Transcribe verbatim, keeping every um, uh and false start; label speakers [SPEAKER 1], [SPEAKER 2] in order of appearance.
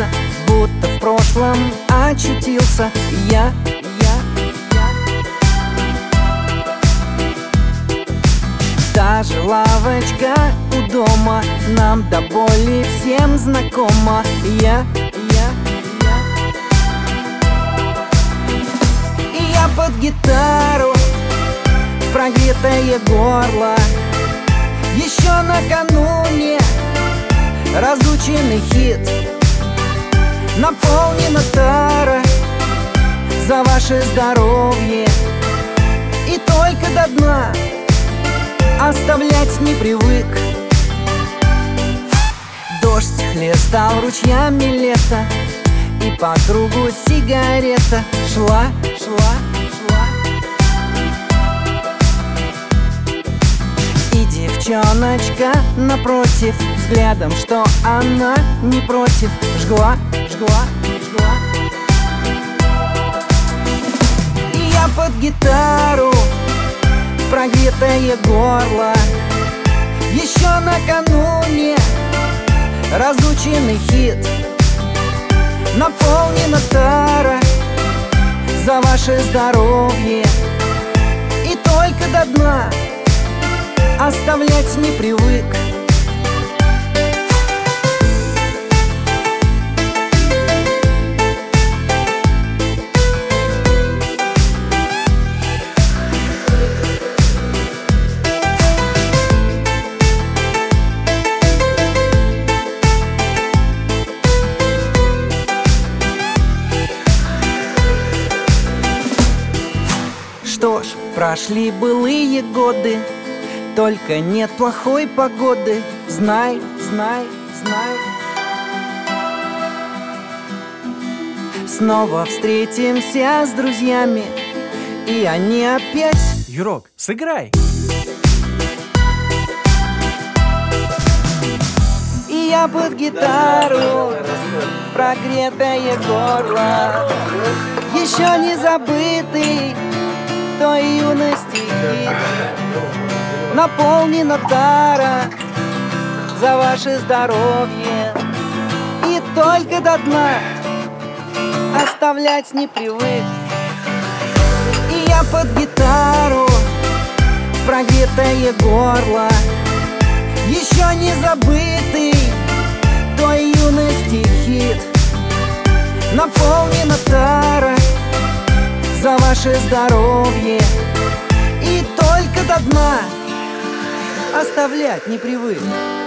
[SPEAKER 1] влюбился, будто в прошлом очутился я, я, я. Та же лавочка у дома нам до боли всем знакома. Я, я, я. И я под гитару, прогретое горло, еще накануне разученный хит. Наполнена тара за ваше здоровье, и только до дна оставлять не привык. Дождь хлестал ручьями лето, и по кругу сигарета шла, шла, шла. И девчоночка напротив, взглядом, что она не против, жгла, жгла, жгла. И я под гитару, прогретое горло, еще накануне разученный хит. Наполнена тара за ваше здоровье, и только до дна оставлять не привык. Что ж, прошли былые годы, только нет плохой погоды. Знай, знай, знай. Снова встретимся с друзьями, и они опять...
[SPEAKER 2] Юрок, сыграй!
[SPEAKER 1] И я под гитару, прогретое горло, еще не забытый той юности хит. Наполнена тара за ваше здоровье, и только до дна оставлять не привык. И я под гитару, прогретое горло, еще не забытый той юности хит. Наполнена тара за ваше здоровье, и только до дна оставлять не привык.